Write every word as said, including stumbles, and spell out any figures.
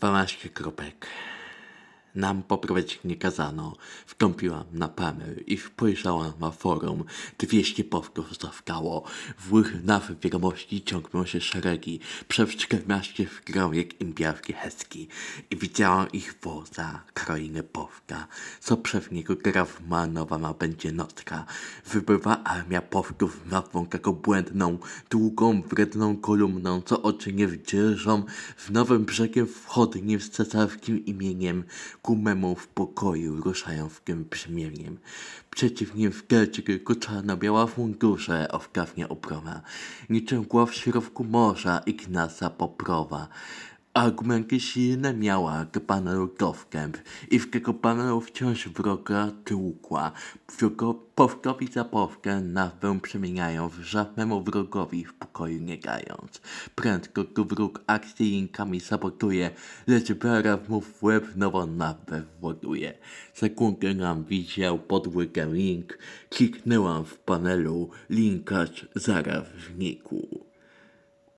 Dwanaście kropek. Nam poprawiać nie kazano. Wstąpiłam na panel i spojrzałam na forum. Dwieście postów zawkało. W łych naw wiadomości ciągną się szeregi. Przez czternaście skrojek imbiarski hezki. I widziałam ich woza, krainy Polska. Co przez niego grafmanowana będzie nocka. Wybywa armia postów nazwą taką błędną, długą, wredną kolumną, co oczy nie wdzierżą. W nowym brzegiem wchodni z cesarskim imieniem. Ku memu w pokoju ruszają w tym brzmieniem. Przeciw nim w tylko czarno-biała fundusze owkawnie obrona. Niczym głos w środku morza Ignasa Poprowa. Argumenty silne miała k panelu Dowkęp i w tego panelu wciąż wroga tłukła. Powkowi za powkę nazwę przemieniają w żadnemu wrogowi w pokoju nie gając. Prędko tu wróg akcję linkami sabotuje, lecz Bera mu w łeb nową nazwę właduje. Sekundę nam widział podłygę link, kliknęłam w panelu, linkarz zaraz znikł.